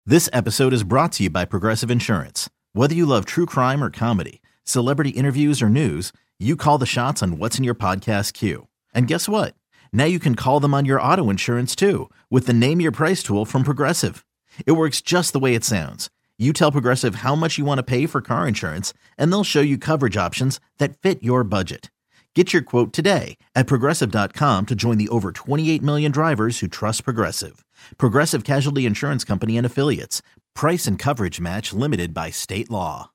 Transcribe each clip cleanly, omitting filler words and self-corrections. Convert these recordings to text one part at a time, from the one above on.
This episode is brought to you by Progressive Insurance. Whether you love true crime or comedy, celebrity interviews or news, you call the shots on what's in your podcast queue. And guess what? Now you can call them on your auto insurance too with the Name Your Price tool from Progressive. It works just the way it sounds. You tell Progressive how much you want to pay for car insurance, and they'll show you coverage options that fit your budget. Get your quote today at Progressive.com to join the over 28 million drivers who trust Progressive. Progressive Casualty Insurance Company and Affiliates. Price and coverage match limited by state law.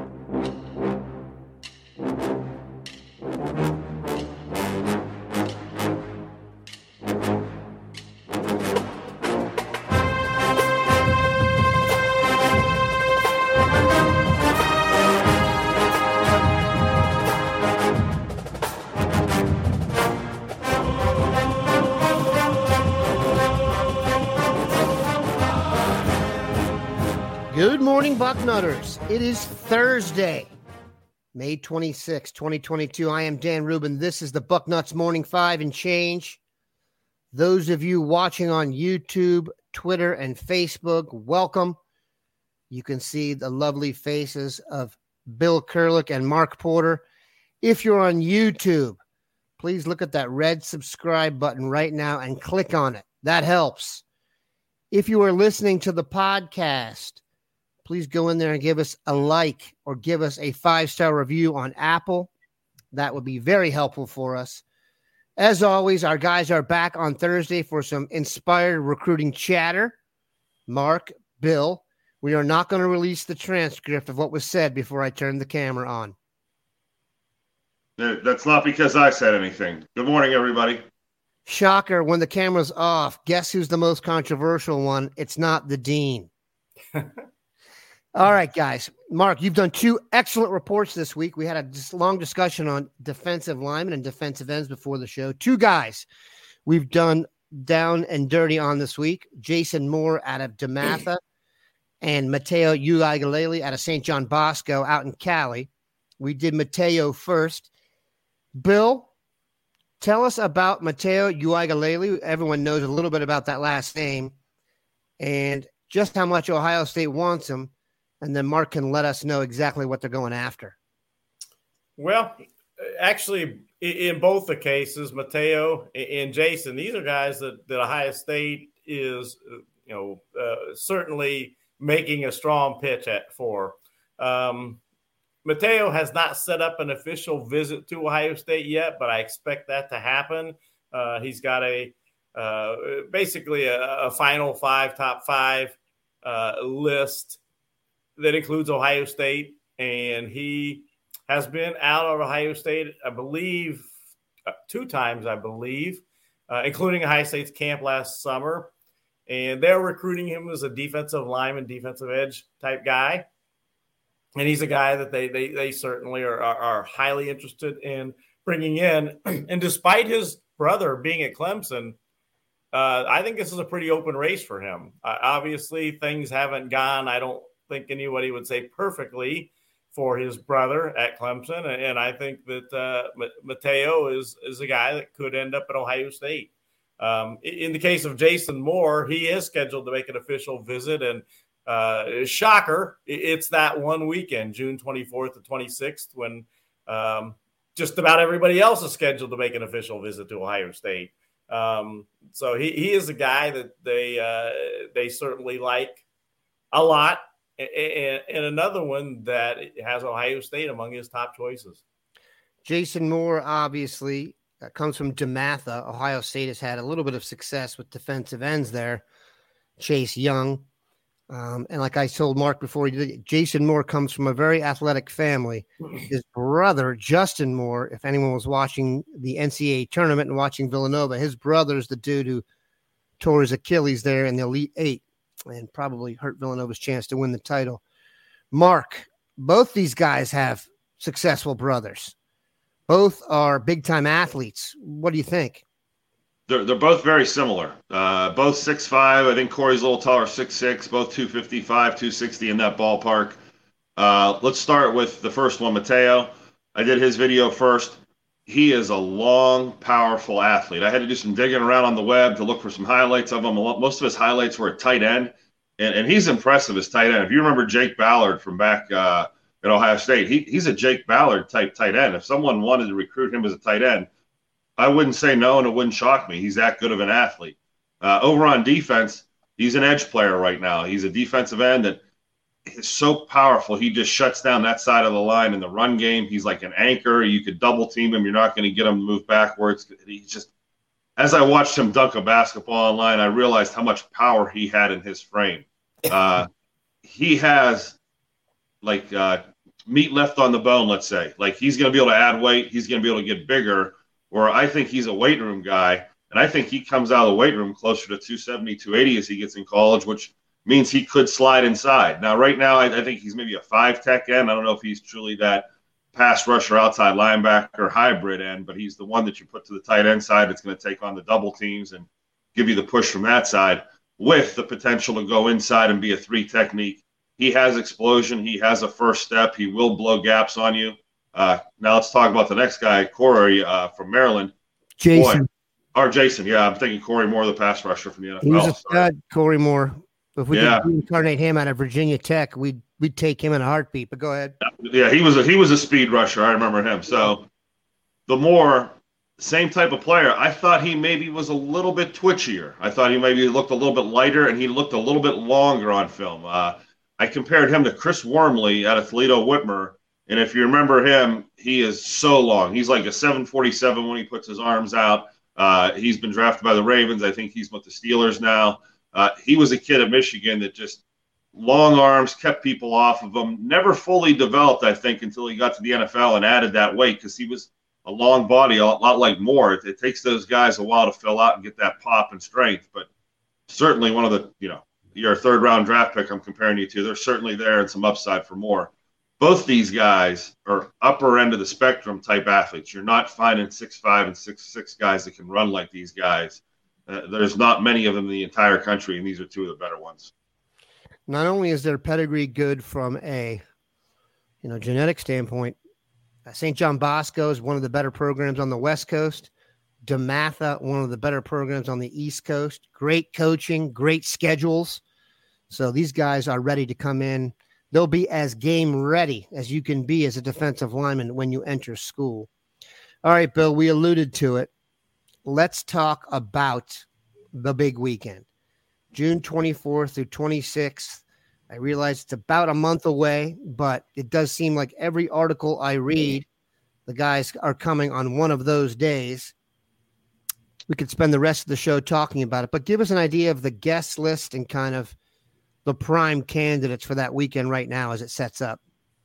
Good morning, Bucknutters. It is Thursday, May 26, 2022. I am Dan Rubin. This is the Bucknuts Morning 5 and change. Those of you watching on YouTube, Twitter, and Facebook, welcome. You can see the lovely faces of Bill Kurlick and Mark Porter. If you're on YouTube, please look at that red subscribe button right now and click on it. That helps. If you are listening to the podcast, please go in there and give us a like or give us a 5-star review on Apple. That would be very helpful for us. As always, our guys are back on Thursday for some inspired recruiting chatter. Mark, Bill, we are not going to release the transcript of what was said before I turn the camera on. That's not because I said anything. Good morning, everybody. Shocker, when the camera's off, guess who's the most controversial one? It's not the dean. All right, guys. Mark, you've done 2 excellent reports this week. We had a long discussion on defensive linemen and defensive ends before the show. 2 guys we've done down and dirty on this week. Jason Moore out of DeMatha and Mateo Uiagalelei out of St. John Bosco out in Cali. We did Mateo first. Bill, tell us about Mateo Uiagalelei. Everyone knows a little bit about that last name and just how much Ohio State wants him. And then Mark can let us know exactly what they're going after. Well, actually, in both the cases, Mateo and Jason, these are guys that Ohio State is, certainly making a strong pitch for. Mateo has not set up an official visit to Ohio State yet, but I expect that to happen. He's got basically a final 5, top 5 list that includes Ohio State, and he has been out of Ohio State, I believe, 2 times, including Ohio State's camp last summer. And they're recruiting him as a defensive lineman, defensive edge type guy. And he's a guy that they certainly are highly interested in bringing in. And despite his brother being at Clemson, I think this is a pretty open race for him. Obviously, things haven't gone, I don't think anybody would say perfectly for his brother at Clemson. And I think that Mateo is a guy that could end up at Ohio State. In the case of Jason Moore, he is scheduled to make an official visit. And shocker, it's that one weekend, June 24th to 26th, when just about everybody else is scheduled to make an official visit to Ohio State. So he is a guy that they certainly like a lot. And another one that has Ohio State among his top choices. Jason Moore, obviously, comes from DeMatha. Ohio State has had a little bit of success with defensive ends there. Chase Young. And like I told Mark before, Jason Moore comes from a very athletic family. His brother, Justin Moore, if anyone was watching the NCAA tournament and watching Villanova, his brother's the dude who tore his Achilles there in the Elite Eight and probably hurt Villanova's chance to win the title. Mark, both these guys have successful brothers. Both are big-time athletes. What do you think? They're both very similar. Both 6'5". I think Corey's a little taller, 6'6", both 255, 260 in that ballpark. Let's start with the first one, Mateo. I did his video first. He is a long, powerful athlete. I had to do some digging around on the web to look for some highlights of him. Most of his highlights were at tight end. and he's impressive as tight end. If you remember Jake Ballard from back at Ohio State, he's a Jake Ballard type tight end. If someone wanted to recruit him as a tight end, I wouldn't say no, and it wouldn't shock me. He's that good of an athlete. Over on defense, he's an edge player right now. He's a defensive end that is so powerful. He just shuts down that side of the line in the run game. He's like an anchor. You could double team him. You're not going to get him to move backwards. He's just, as I watched him dunk a basketball online, I realized how much power he had in his frame. He has like meat left on the bone, let's say. Like he's going to be able to add weight. He's going to be able to get bigger. Or I think he's a weight room guy, and I think he comes out of the weight room closer to 270, 280 as he gets in college, which means he could slide inside. Now, right now, I think he's maybe a 5-tech end. I don't know if he's truly that pass rusher, outside linebacker hybrid end, but he's the one that you put to the tight end side that's going to take on the double teams and give you the push from that side with the potential to go inside and be a 3 technique. He has explosion. He has a first step. He will blow gaps on you. Now let's talk about the next guy, Corey from Maryland. Jason. Jason. Yeah, I'm thinking Corey Moore, the pass rusher from the NFL. He's a stud, Corey Moore. If we could incarnate him out of Virginia Tech, we'd take him in a heartbeat. But go ahead. Yeah, he was a speed rusher. I remember him. So the Moore, same type of player. I thought he maybe was a little bit twitchier. I thought he maybe looked a little bit lighter, and he looked a little bit longer on film. I compared him to Chris Wormley out of Toledo Whitmer. And if you remember him, he is so long. He's like a 747 when he puts his arms out. He's been drafted by the Ravens. I think he's with the Steelers now. He was a kid at Michigan that just long arms, kept people off of him. Never fully developed, I think, until he got to the NFL and added that weight because he was a long body, a lot like Moore. It takes those guys a while to fill out and get that pop and strength. But certainly one of the, you're a third-round draft pick I'm comparing you to. They're certainly there and some upside for Moore. Both these guys are upper end of the spectrum type athletes. You're not finding 6'5" and 6'6" guys that can run like these guys. There's not many of them in the entire country, and these are two of the better ones. Not only is their pedigree good from a genetic standpoint, St. John Bosco is one of the better programs on the West Coast. DeMatha, one of the better programs on the East Coast. Great coaching, great schedules. So these guys are ready to come in. They'll be as game ready as you can be as a defensive lineman when you enter school. All right, Bill, we alluded to it. Let's talk about the big weekend. June 24th through 26th. I realize it's about a month away, but it does seem like every article I read, the guys are coming on one of those days. We could spend the rest of the show talking about it, but give us an idea of the guest list and kind of the prime candidates for that weekend right now as it sets up.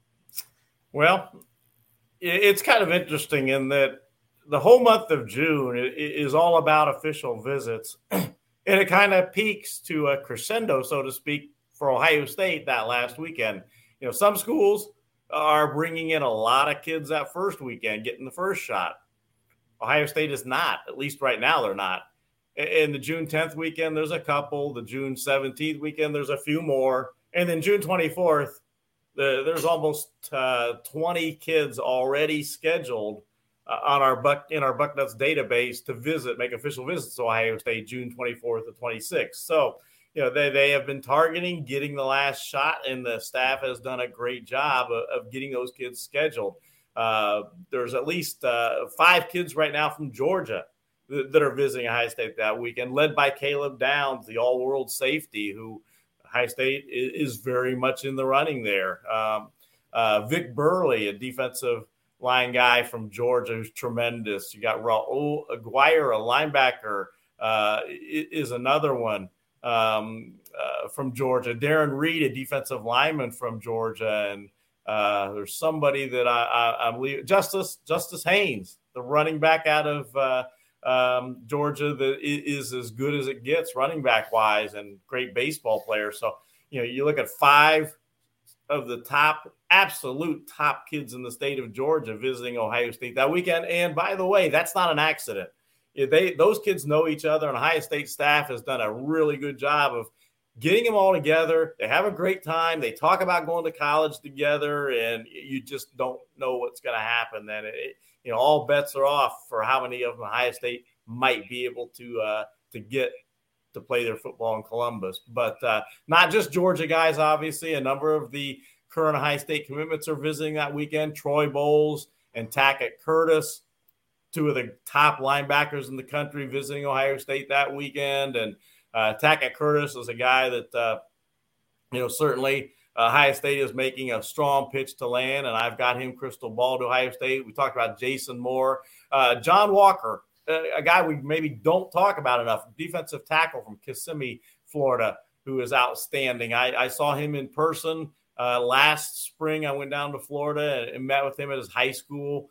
Well, it's kind of interesting in that the whole month of June is all about official visits, and it kind of peaks to a crescendo, so to speak, for Ohio State that last weekend. Some schools are bringing in a lot of kids that first weekend, getting the first shot. Ohio State is not, at least right now they're not. In the June 10th weekend, there's a couple. The June 17th weekend, there's a few more. And then June 24th, there's almost 20 kids already scheduled in our Bucknuts database to make official visits to Ohio State June 24th to 26th. So, they have been targeting getting the last shot, and the staff has done a great job of getting those kids scheduled. There's at least 5 kids right now from Georgia that are visiting Ohio State that weekend, led by Caleb Downs, the all-world safety, who Ohio State is very much in the running there. Vic Burley, a defensive line guy from Georgia who's tremendous. You got Raul Aguirre, a linebacker, is another one from Georgia. Darren Reed, a defensive lineman from Georgia, and there's somebody that I believe, Justice Haynes, the running back out of Georgia, that is as good as it gets running back wise, and great baseball player. So, you look at 5 of the absolute top kids in the state of Georgia visiting Ohio State that weekend. And by the way, that's not an accident. Those kids know each other, and Ohio State staff has done a really good job of getting them all together. They have a great time. They talk about going to college together, and you just don't know what's going to happen. Then all bets are off for how many of them Ohio State might be able to get to play their football in Columbus. But not just Georgia guys, obviously. A number of the current Ohio State commitments are visiting that weekend. Troy Bowles and Tackett Curtis, two of the top linebackers in the country, visiting Ohio State that weekend. And Tackett Curtis is a guy that, certainly Ohio State is making a strong pitch to land, and I've got him crystal ball to Ohio State. We talked about Jason Moore. John Walker, a guy we maybe don't talk about enough, defensive tackle from Kissimmee, Florida, who is outstanding. I saw him in person last spring. I went down to Florida and met with him at his high school.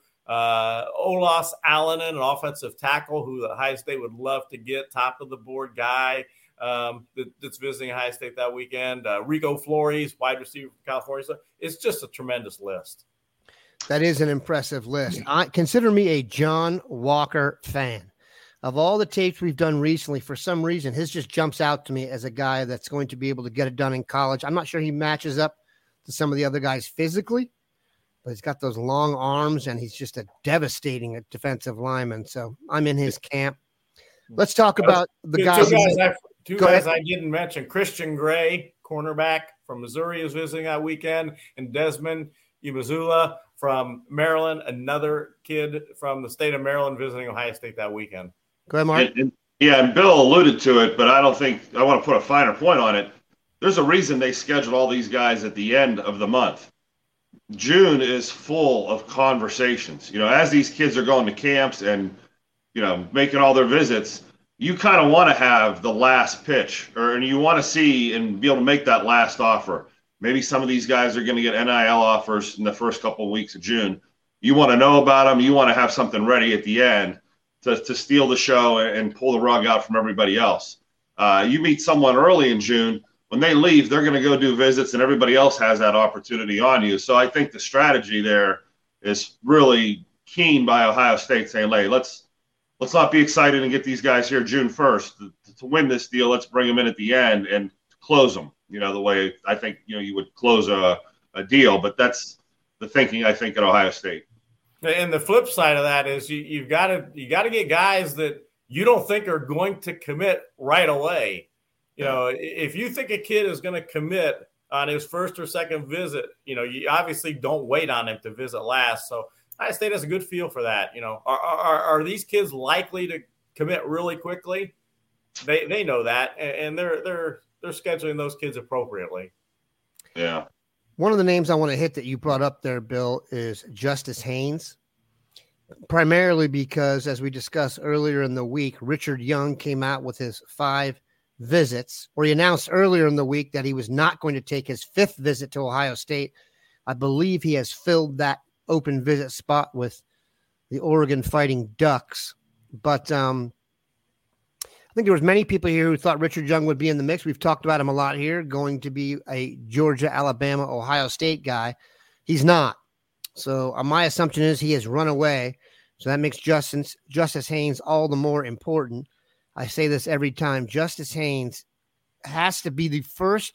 Olas Allen, an offensive tackle who the Ohio State would love to get, top of the board guy that's visiting Ohio State that weekend. Rico Flores, wide receiver from California. So it's just a tremendous list. That is an impressive list. Consider me a John Walker fan. Of all the tapes we've done recently, for some reason, his just jumps out to me as a guy that's going to be able to get it done in college. I'm not sure he matches up to some of the other guys physically, but he's got those long arms, and he's just a devastating defensive lineman. So I'm in his camp. Let's talk about the guys. Two guys I didn't mention. Christian Gray, cornerback from Missouri, is visiting that weekend, and Desmond Imazula from Maryland, another kid from the state of Maryland, visiting Ohio State that weekend. Go ahead, Mark. And Bill alluded to it, but I don't think I want to put a finer point on it. There's a reason they scheduled all these guys at the end of the month. June is full of conversations. As these kids are going to camps and, making all their visits, you kind of want to have the last pitch, and you want to see and be able to make that last offer. Maybe some of these guys are going to get NIL offers in the first couple of weeks of June. You want to know about them. You want to have something ready at the end to steal the show and pull the rug out from everybody else. You meet someone early in June, when they leave, they're going to go do visits, and everybody else has that opportunity on you. So I think the strategy there is really keen by Ohio State, saying, hey, let's not be excited and get these guys here June 1st. To win this deal, let's bring them in at the end and close them, the way I think, you would close a deal. But that's the thinking, I think, at Ohio State. And the flip side of that is you got to get guys that you don't think are going to commit right away. If you think a kid is going to commit on his first or second visit, you obviously don't wait on him to visit last. So Ohio State has a good feel for that. Are these kids likely to commit really quickly? They know that, and they're scheduling those kids appropriately. Yeah. One of the names I want to hit that you brought up there, Bill, is Justice Haynes, primarily because, as we discussed earlier in the week, Richard Young came out with his 5 visits, or he announced earlier in the week that he was not going to take his 5th visit to Ohio State. I believe he has filled that open visit spot with the Oregon Fighting Ducks. But I think there was many people here who thought Richard Young would be in the mix. We've talked about him a lot here, going to be a Georgia, Alabama, Ohio State guy. He's not. So my assumption is he has run away. So that makes Justice Haynes all the more important. I say this every time. Justice Haynes has to be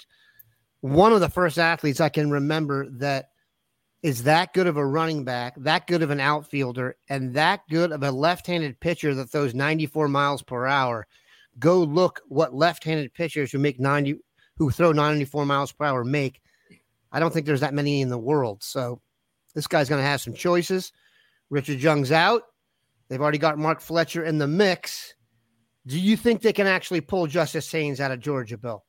one of the first athletes I can remember that is that good of a running back, that good of an outfielder, and that good of a left-handed pitcher that throws 94 miles per hour. Go look what left-handed pitchers who throw 94 miles per hour make. I don't think there's that many in the world. So this guy's going to have some choices. Richard Young's out. They've already got Mark Fletcher in the mix. Do you think they can actually pull Justice Haynes out of Georgia, Bill?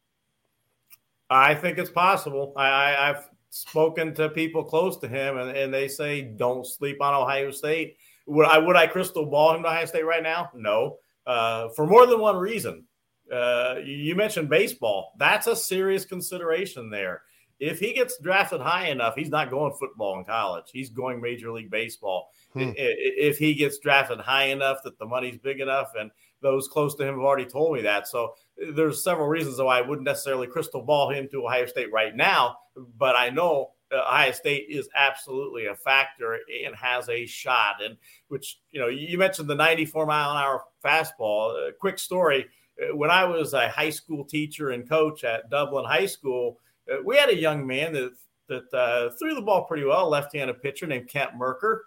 I think it's possible. I've spoken to people close to him, and they say don't sleep on Ohio State. Would I crystal ball him to Ohio State right now? No. For more than one reason. You mentioned baseball. That's a serious consideration there. If he gets drafted high enough, he's not going football in college. He's going Major League Baseball. If he gets drafted high enough that the money's big enough, and those close to him have already told me that. So there's several reasons why I wouldn't necessarily crystal ball him to Ohio State right now, but I know Ohio State is absolutely a factor and has a shot. And which, you mentioned the 94-mile-an-hour fastball. A quick story. When I was a high school teacher and coach at Dublin High School, we had a young man that threw the ball pretty well, left-handed pitcher named Kent Merker,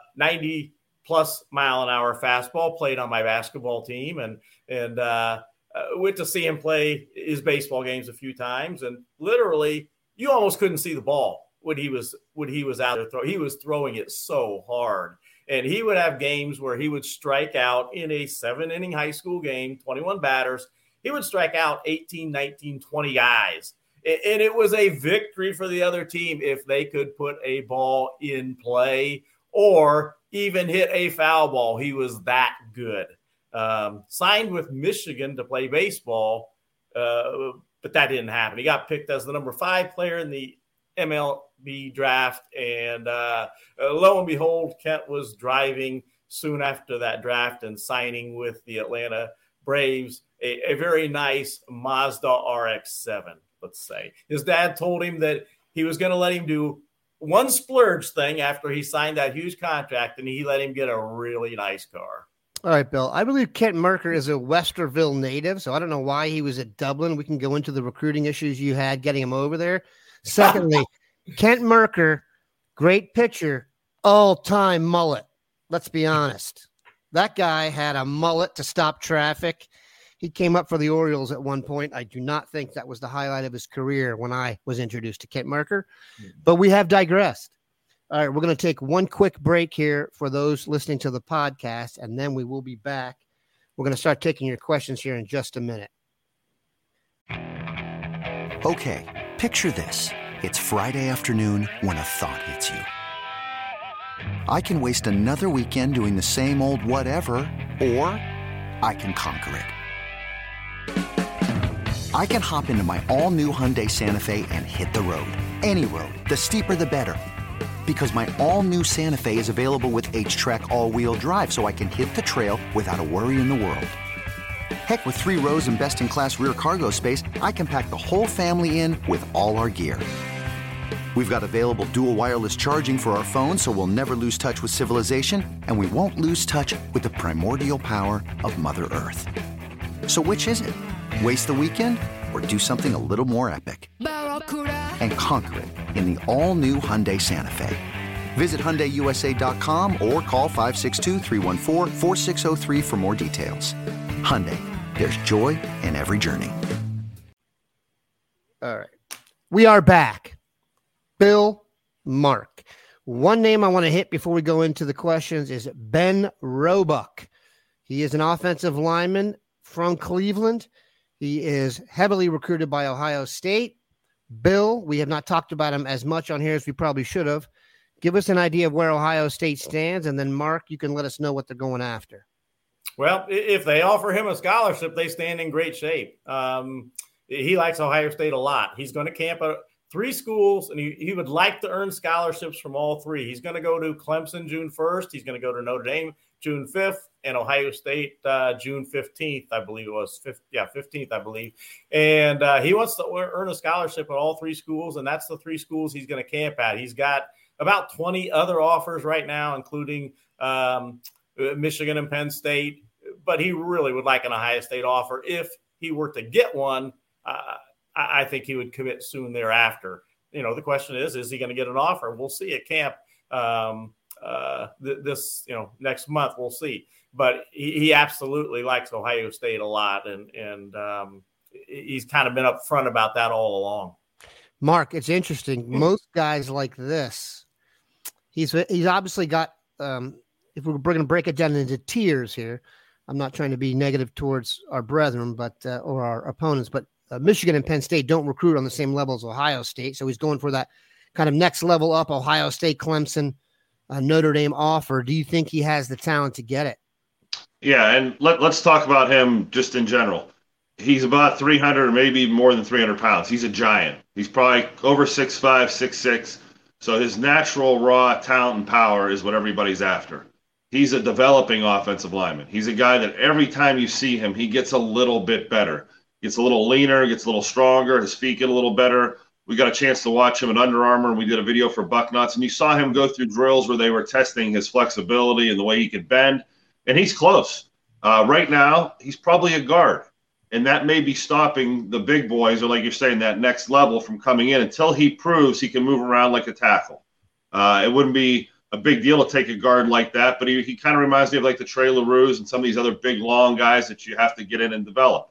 90-plus mile-an-hour fastball, played on my basketball team. And went to see him play his baseball games a few times, and literally you almost couldn't see the ball when he was out there throwing. He was throwing it so hard. And he would have games where he would strike out in a 7-inning high school game, 21 batters. He would strike out 18, 19, 20 guys. And it was a victory for the other team if they could put a ball in play or even hit a foul ball. He was that good. Signed with Michigan to play baseball, but that didn't happen. He got picked as the number 5 player in the MLB draft, and lo and behold, Kent was driving soon after that draft and signing with the Atlanta Braves, a very nice Mazda RX-7, let's say. His dad told him that he was going to let him do one splurge thing after he signed that huge contract, and he let him get a really nice car. All right, Bill. I believe Kent Mercker is a Westerville native, so I don't know why he was at Dublin. We can go into the recruiting issues you had getting him over there. Secondly, Kent Mercker, great pitcher, all-time mullet. Let's be honest. That guy had a mullet to stop traffic. He came up for the Orioles at one point. I do not think that was the highlight of his career when I was introduced to Kent Mercker, but we have digressed. All right, we're going to take one quick break here for those listening to the podcast, and then we will be back. We're going to start taking your questions here in just a minute. Okay, picture this. It's Friday afternoon when a thought hits you. I can waste another weekend doing the same old whatever, or I can conquer it. I can hop into my all-new Hyundai Santa Fe and hit the road. Any road. The steeper, the better. Because my all-new Santa Fe is available with H-Track all-wheel drive, so I can hit the trail without a worry in the world. Heck, with 3 rows and best-in-class rear cargo space, I can pack the whole family in with all our gear. We've got available dual wireless charging for our phones, so we'll never lose touch with civilization, and we won't lose touch with the primordial power of Mother Earth. So which is it? Waste the weekend or do something a little more epic? And conquer it in the all-new Hyundai Santa Fe. Visit HyundaiUSA.com or call 562-314-4603 for more details. Hyundai, there's joy in every journey. All right. We are back. Bill, Mark. One name I want to hit before we go into the questions is Ben Roebuck. He is an offensive lineman from Cleveland. He is heavily recruited by Ohio State. Bill, we have not talked about him as much on here as we probably should have. Give us an idea of where Ohio State stands, and then, Mark, you can let us know what they're going after. Well, if they offer him a scholarship, they stand in great shape. He likes Ohio State a lot. He's going to camp at 3 schools, and he would like to earn scholarships from all 3. He's going to go to Clemson June 1st. He's going to go to Notre Dame June 5th, and Ohio State June 15th, I believe it was. 15th, I believe. And he wants to earn a scholarship at all 3 schools, and that's the 3 schools he's going to camp at. He's got about 20 other offers right now, including Michigan and Penn State, but he really would like an Ohio State offer. If he were to get one, I think he would commit soon thereafter. You know, the question is he going to get an offer? We'll see at camp this next month. We'll see. But he absolutely likes Ohio State a lot, and he's kind of been upfront about that all along. Mark, it's interesting. Most guys like this, he's obviously got, if we're going to break it down into tiers here, I'm not trying to be negative towards our brethren, but or our opponents, but Michigan and Penn State don't recruit on the same level as Ohio State. So he's going for that kind of next level up, Ohio State, Clemson, Notre Dame offer. Do you think he has the talent to get it? Yeah, and let's talk about him just in general. He's about 300 or maybe more than 300 pounds. He's a giant. He's probably over 6'5", 6'6". So his natural raw talent and power is what everybody's after. He's a developing offensive lineman. He's a guy that every time you see him, he gets a little bit better. Gets a little leaner, gets a little stronger, his feet get a little better. We got a chance to watch him at Under Armour, and we did a video for Bucknuts, and you saw him go through drills where they were testing his flexibility and the way he could bend, and he's close. Right now, he's probably a guard, and that may be stopping the big boys, or like you're saying, that next level from coming in until he proves he can move around like a tackle. It wouldn't be a big deal to take a guard like that, but he kind of reminds me of like the Trey LaRue's and some of these other big, long guys that you have to get in and develop.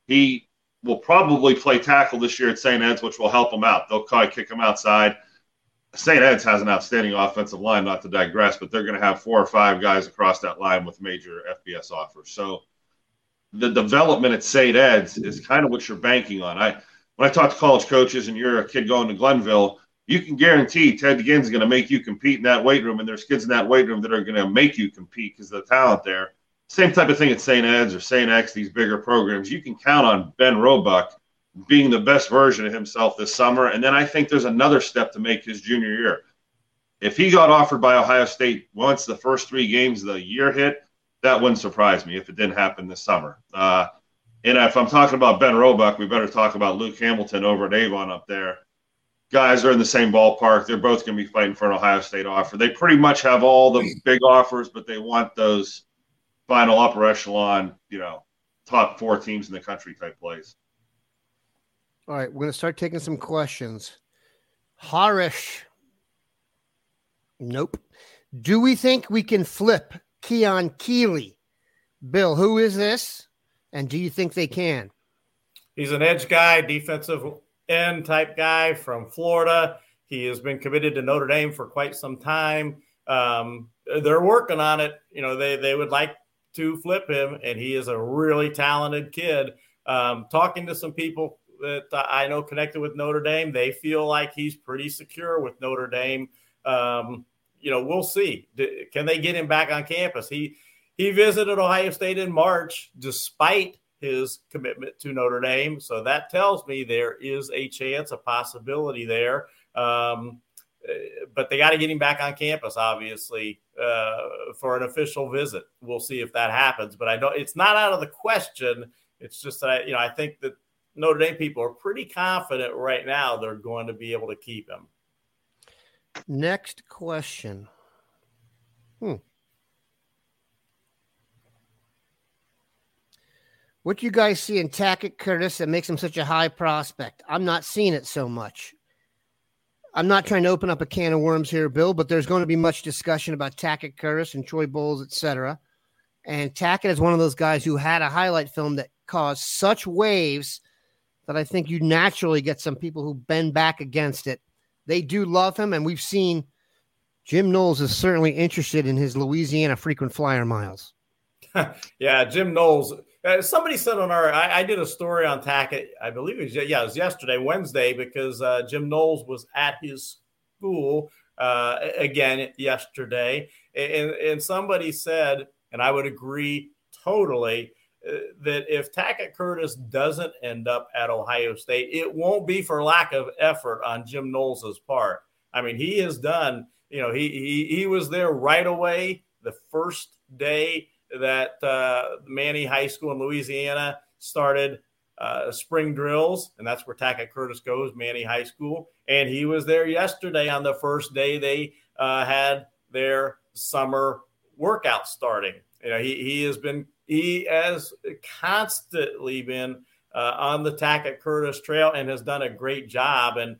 He will probably play tackle this year at St. Ed's, which will help him out. They'll probably kick him outside. St. Ed's has an outstanding offensive line, not to digress, but they're going to have 4 or 5 guys across that line with major FBS offers. So the development at St. Ed's is kind of what you're banking on. When I talk to college coaches and you're a kid going to Glenville, you can guarantee Ted Ginn is going to make you compete in that weight room, and there's kids in that weight room that are going to make you compete because of the talent there. Same type of thing at St. Ed's or St. X, these bigger programs. You can count on Ben Roebuck being the best version of himself this summer. And then I think there's another step to make his junior year. If he got offered by Ohio State once the first 3 games of the year hit, that wouldn't surprise me if it didn't happen this summer. And if I'm talking about Ben Roebuck, we better talk about Luke Hamilton over at Avon up there. Guys are in the same ballpark. They're both going to be fighting for an Ohio State offer. They pretty much have all the big offers, but they want those final upper echelon, top 4 teams in the country type plays. All right, we're going to start taking some questions. Harish. Nope. Do we think we can flip Keon Keeley? Bill, who is this? And do you think they can? He's an edge guy, defensive end type guy from Florida. He has been committed to Notre Dame for quite some time. They're working on it. They would like to flip him, and he is a really talented kid. Talking to some people that I know connected with Notre Dame, they feel like he's pretty secure with Notre Dame. We'll see. Can they get him back on campus? He visited Ohio State in March despite his commitment to Notre Dame. So that tells me there is a chance, a possibility there. But they got to get him back on campus, obviously, for an official visit. We'll see if that happens. But it's not out of the question. It's just that, I think that Notre Dame people are pretty confident right now they're going to be able to keep him. Next question. What do you guys see in Tackett Curtis that makes him such a high prospect? I'm not seeing it so much. I'm not trying to open up a can of worms here, Bill, but there's going to be much discussion about Tackett Curtis and Troy Bowles, etc. And Tackett is one of those guys who had a highlight film that caused such waves that I think you naturally get some people who bend back against it. They do love him, and we've seen Jim Knowles is certainly interested in his Louisiana frequent flyer miles. Yeah, Jim Knowles. Somebody said on I did a story on Tackett, I believe it was yesterday, Wednesday, because Jim Knowles was at his school again yesterday. And somebody said, and I would agree totally, that if Tackett Curtis doesn't end up at Ohio State, it won't be for lack of effort on Jim Knowles' part. I mean, he has done, he was there right away the first day that Manny High School in Louisiana started spring drills, and that's where Tackett Curtis goes, Manny High School. And he was there yesterday on the first day they had their summer workout starting. He has constantly been on the Tackett Curtis trail and has done a great job. And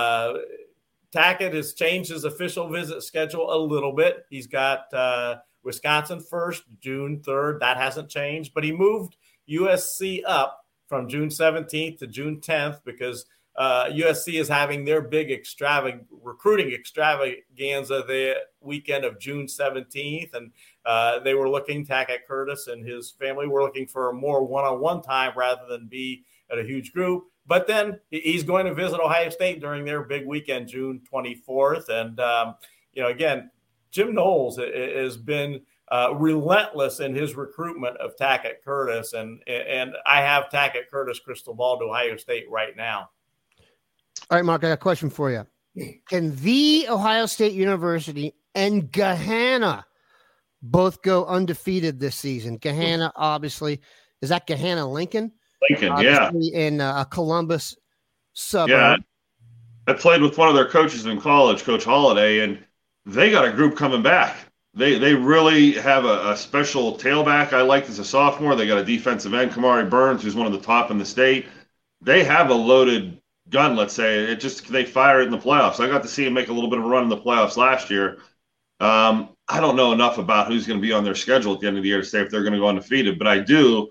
Tackett has changed his official visit schedule a little bit. He's got Wisconsin first, June 3rd. That hasn't changed, but he moved USC up from June 17th to June 10th because USC is having their big recruiting extravaganza the weekend of June 17th. And they were Tackett Curtis and his family were looking for a more one-on-one time rather than be at a huge group. But then he's going to visit Ohio State during their big weekend, June 24th. And, again, Jim Knowles has been relentless in his recruitment of Tackett Curtis. And I have Tackett Curtis crystal ball to Ohio State right now. All right, Mark, I got a question for you. Can the Ohio State University and Gahanna both go undefeated this season? Gahanna, obviously. Is that Gahanna Lincoln? Lincoln, obviously in a Columbus suburb. Yeah, I played with one of their coaches in college, Coach Holiday, and they got a group coming back. They really have a special tailback I liked as a sophomore. They got a defensive end, Kamari Burns, who's one of the top in the state. They have a loaded gun, let's say. They fire it in the playoffs. I got to see him make a little bit of a run in the playoffs last year. I don't know enough about who's going to be on their schedule at the end of the year to say if they're going to go undefeated, but I do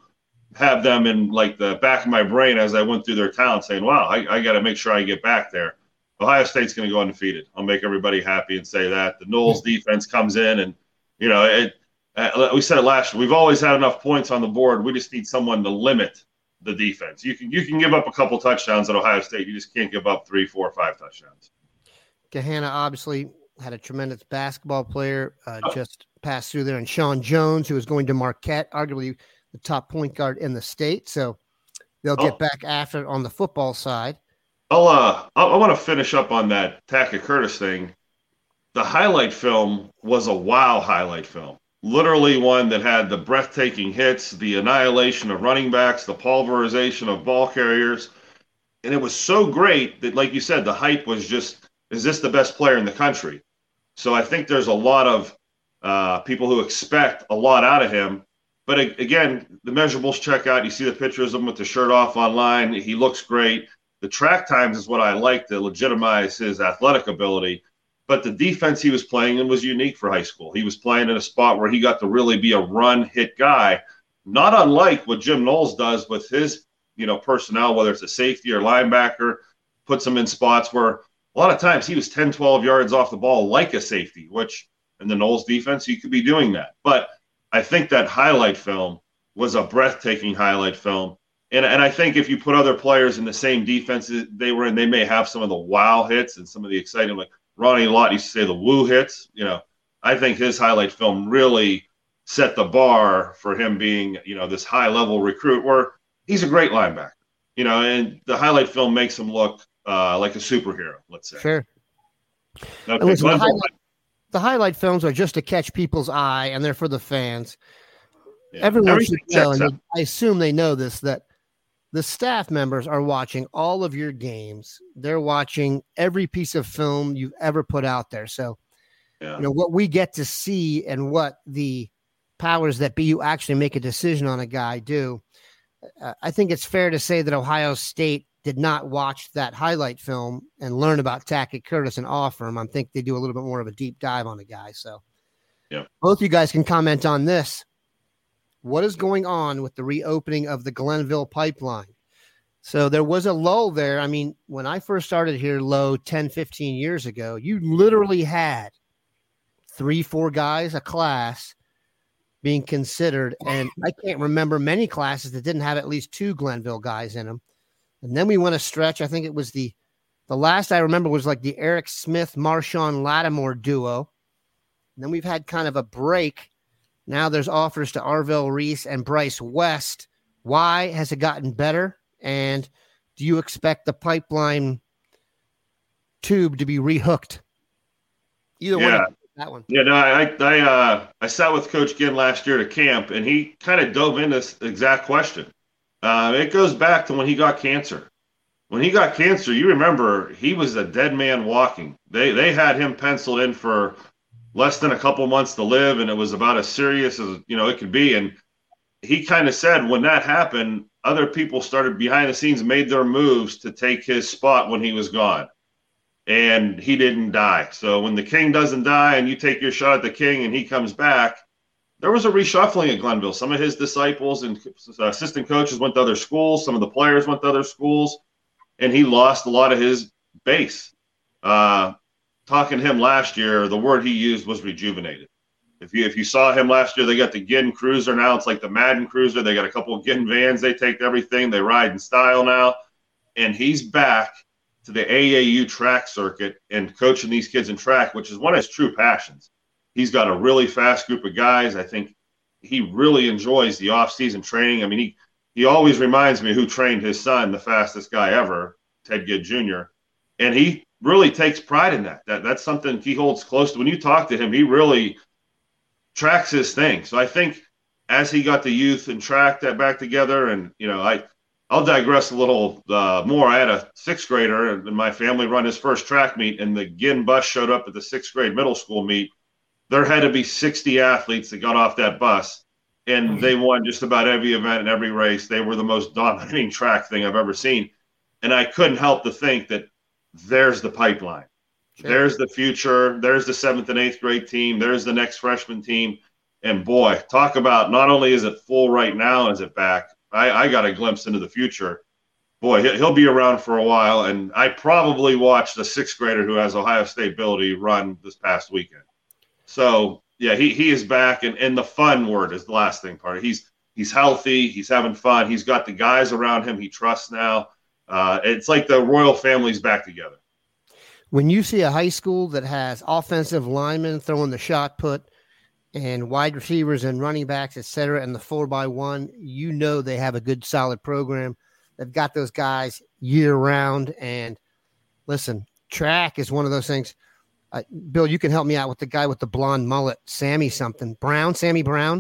have them in like the back of my brain as I went through their talent saying, wow, I got to make sure I get back there. Ohio State's going to go undefeated. I'll make everybody happy and say that. The Knowles defense comes in and, you know, we said it last year. We've always had enough points on the board. We just need someone to limit the defense. You can give up a couple touchdowns at Ohio State. You just can't give up 3, 4, 5 touchdowns. Gahanna obviously had a tremendous basketball player just passed through there, and Sean Jones, who is going to Marquette, arguably the top point guard in the state. So they'll get back after it on the football side. I want to finish up on that Tackett Curtis thing. The highlight film was a wow highlight film. Literally one that had the breathtaking hits, the annihilation of running backs, the pulverization of ball carriers. And it was so great that, like you said, the hype was just, is this the best player in the country? So I think there's a lot of people who expect a lot out of him. But again, the measurables check out. You see the pictures of him with the shirt off online. He looks great. The track times is what I like to legitimize his athletic ability. But the defense he was playing in was unique for high school. He was playing in a spot where he got to really be a run-hit guy, not unlike what Jim Knowles does with his, personnel, whether it's a safety or linebacker, puts him in spots where a lot of times he was 10, 12 yards off the ball like a safety, which in the Knowles defense, he could be doing that. But I think that highlight film was a breathtaking highlight film. And I think if you put other players in the same defense they were in, they may have some of the wow hits and some of the exciting, like Ronnie Lott used to say the woo hits. I think his highlight film really set the bar for him being, this high-level recruit where he's a great linebacker, and the highlight film makes him look like a superhero, let's say. Sure. Okay, listen, the highlight films are just to catch people's eye, and they're for the fans. Yeah. Everyone should know, and I assume they know this, that the staff members are watching all of your games. They're watching every piece of film you've ever put out there. So, what we get to see and what the powers that be who actually make a decision on a guy do, I think it's fair to say that Ohio State did not watch that highlight film and learn about Tackett Curtis and offer him. I think they do a little bit more of a deep dive on the guy. So both you guys can comment on this. What is going on with the reopening of the Glenville pipeline? So there was a lull there. I mean, when I first started here, 10, 15 years ago, you literally had 3-4 guys a class being considered. And I can't remember many classes that didn't have at least 2 Glenville guys in them. And then we went a stretch. I think it was the last I remember was like the Eric Smith, Marshawn Lattimore duo. And then we've had kind of a break. Now there's offers to Arvell Reese and Bryce West. Why has it gotten better? And do you expect the pipeline tube to be rehooked? Either one. That one. Yeah, no, I sat with Coach Ginn last year at camp, and he kind of dove into this exact question. It goes back to when he got cancer. When he got cancer, you remember he was a dead man walking. They had him penciled in for less than a couple months to live, and it was about as serious as it could be. And he kind of said when that happened, other people started behind the scenes, made their moves to take his spot when he was gone. And he didn't die. So when the king doesn't die and you take your shot at the king and he comes back, there was a reshuffling at Glenville. Some of his disciples and assistant coaches went to other schools. Some of the players went to other schools. And he lost a lot of his base. Talking to him last year, the word he used was rejuvenated. If you saw him last year, they got the Ginn Cruiser now. It's like the Madden Cruiser. They got a couple of Ginn vans. They take everything. They ride in style now. And he's back to the AAU track circuit and coaching these kids in track, which is one of his true passions. He's got a really fast group of guys. I think he really enjoys the off-season training. I mean, he always reminds me who trained his son, the fastest guy ever, Ted Gidd Jr., and he really takes pride in that. That's something he holds close to. When you talk to him, he really tracks his thing. So I think as he got the youth and track that back together, and I'll digress a little more. I had a 6th grader in my family run his first track meet, and the Ginn bus showed up at the 6th grade middle school meet. There had to be 60 athletes that got off that bus, and they won just about every event and every race. They were the most dominating track thing I've ever seen. And I couldn't help to think that there's the pipeline. Sure. There's the future. There's the 7th and 8th grade team. There's the next freshman team. And boy, talk about not only is it full right now, is it back? I got a glimpse into the future. Boy, he'll be around for a while, and I probably watched a sixth grader who has Ohio State ability run this past weekend. So, yeah, he is back, and the fun word is the last thing part. He's healthy. He's having fun. He's got the guys around him he trusts now. It's like the royal family's back together. When you see a high school that has offensive linemen throwing the shot put and wide receivers and running backs, et cetera, and the 4x1, you know they have a good, solid program. They've got those guys year round. And listen, track is one of those things. Bill, you can help me out with the guy with the blonde mullet, Sammy Brown. Sammy Brown.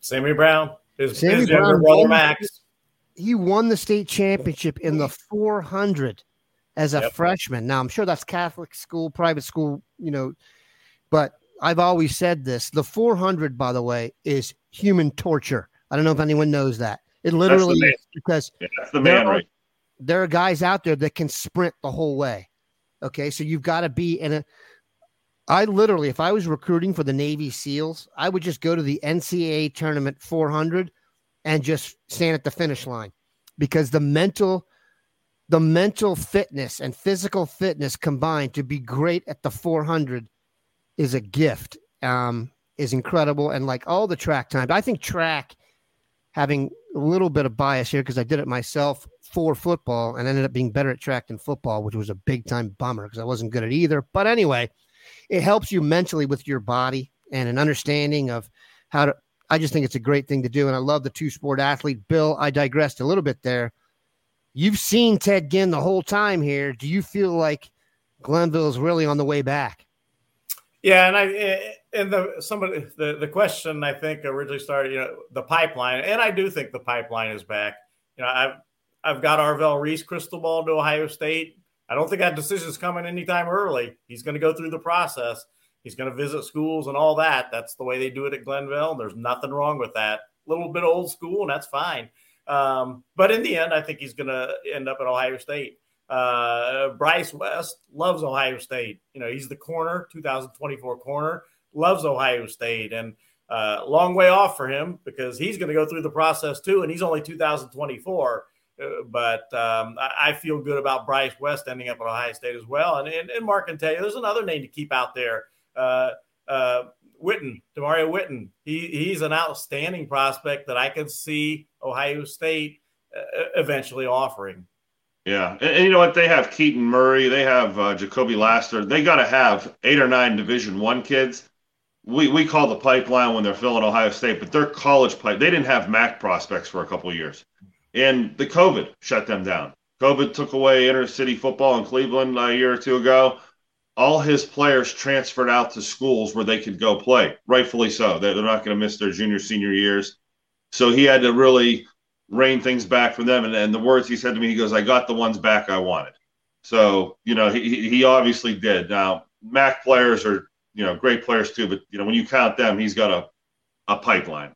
His younger brother, Max. He won the state championship in the 400 as a freshman. Now, I'm sure that's Catholic school, private school, but I've always said this. The 400, by the way, is human torture. I don't know if anyone knows that. It literally is, because there are guys out there that can sprint the whole way. Okay, so you've got to be in a – I literally, if I was recruiting for the Navy SEALs, I would just go to the NCAA tournament 400 and just stand at the finish line, because the mental fitness and physical fitness combined to be great at the 400 is a gift, is incredible. And like all the track times, I think track, having a little bit of bias here because I did it myself for football and ended up being better at track than football, which was a big time bummer because I wasn't good at either. But anyway, it helps you mentally with your body and an understanding of how to, I just think it's a great thing to do. And I love the two-sport athlete. Bill, I digressed a little bit there. You've seen Ted Ginn the whole time here. Do you feel like Glenville is really on the way back? Yeah, and the question I think originally started, the pipeline, and I do think the pipeline is back. I've got Arvell Reese crystal ball to Ohio State. I don't think that decision's coming anytime early. He's going to go through the process. He's going to visit schools and all that. That's the way they do it at Glenville. There's nothing wrong with that. A little bit old school, and that's fine. But in the end, I think he's going to end up at Ohio State. Bryce West loves Ohio State. He's the corner, 2024 corner, loves Ohio State, and long way off for him because he's going to go through the process too, and he's only 2024. But I feel good about Bryce West ending up at Ohio State as well. And Mark can tell you, there's another name to keep out there. Witten, Demario Witten. He's an outstanding prospect that I can see Ohio State eventually offering. Yeah, and you know what? They have Keaton Murray. They have Jacoby Laster. They got to have 8 or 9 Division I kids. We call the pipeline when they're filling Ohio State, but they're college pipe. They didn't have MAC prospects for a couple of years. And the COVID shut them down. COVID took away inter-city football in Cleveland a year or two ago. All his players transferred out to schools where they could go play, rightfully so. They're not going to miss their junior, senior years. So he had to really rein things back for them. And the words he said to me, he goes, I got the ones back I wanted. So, he obviously did. Now, MAC players are, great players too. But, when you count them, he's got a pipeline.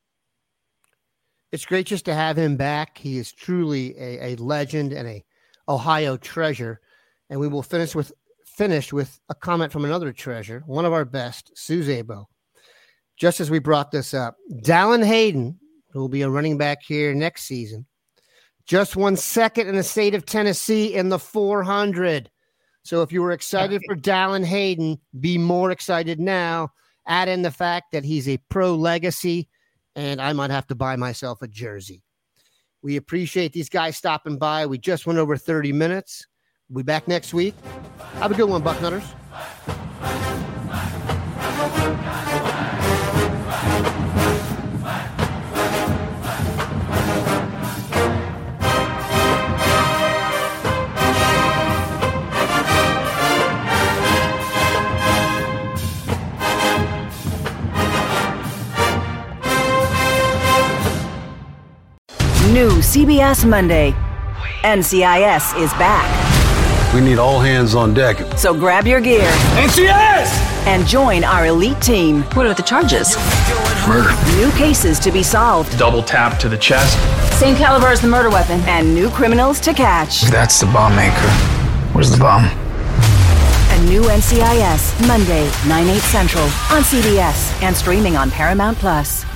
It's great just to have him back. He is truly a legend and a Ohio treasure. And we will finish with a comment from another treasure, one of our best, Sue Zabo. Just as we brought this up, Dallin Hayden, who will be a running back here next season, just won second in the state of Tennessee in the 400. So if you were excited for Dallin Hayden, be more excited now. Add in the fact that he's a pro legacy, and I might have to buy myself a jersey. We appreciate these guys stopping by. We just went over 30 minutes. We'll be back next week. Have a good one, Bucknutters. New CBS Monday. NCIS is back. We need all hands on deck. So grab your gear. NCIS! And join our elite team. What are the charges? Murder. New cases to be solved. Double tap to the chest. Same caliber as the murder weapon. And new criminals to catch. That's the bomb maker. Where's the bomb? A new NCIS, Monday, 9/8 Central on CBS and streaming on Paramount+.